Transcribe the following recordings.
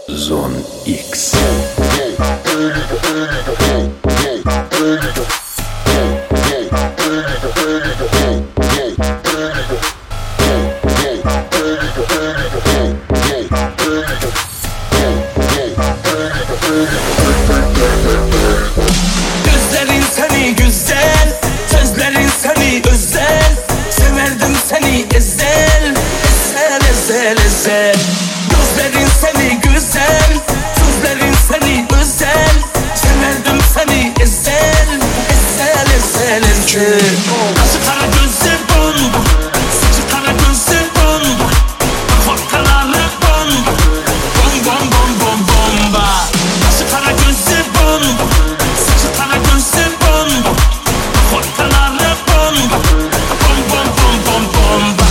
Zone X. Gözlerin seni güzel, sözlerin seni özel. Severdim seni ezel, ezel ezel ezel. Gözlerin seni güzel, sözlerin seni özel. Severdim seni ezel, ezel ezel ezel. Kaşı kara gözü bomba, saçı kara gözü bomba. Korkaları bomba, bom bom bom bom bomba. Kaşı kara gözü bomba, saçı kara gözü bomba. Korkaları bomba, bom bom bom bom bomba.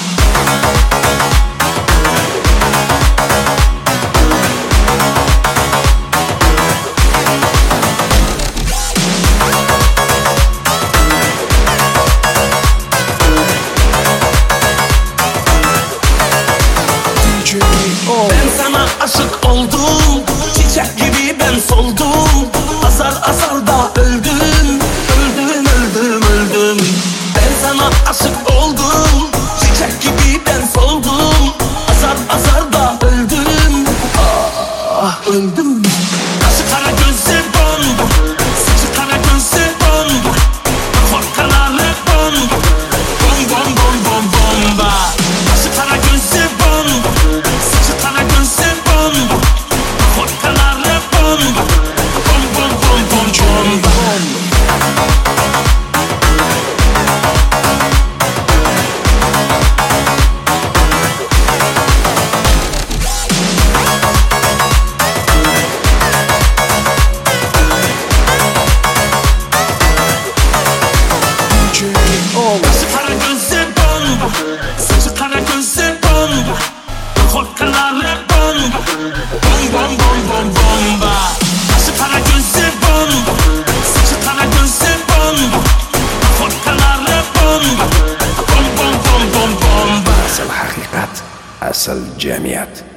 Ben sana aşık oldum, çiçek gibi ben soldum. Azar azar da öldüm, öldüm öldüm öldüm. Ben sana aşık oldum, çiçek gibi ben soldum. Azar azar da öldüm, ah öldüm. Kaşı kara gözü bomba, saçı kara gözü bomba. Korkaları bomba, bom bom bom bom bomba. Kaşı kara gözü bomba, saçı kara gözü bomba. Korkaları bomba, bom bom bom bom bomba. Kaşı kara gözü bomba, saçı kara gözü bomba. Korkaları bomba, bom bom bom bom bomba. Kaşı kara gözü bomba, saçı kara gözü bomba. Korkaları bomba, bom bom bom bom bomba. Asıl hakikat, asıl cemiyet.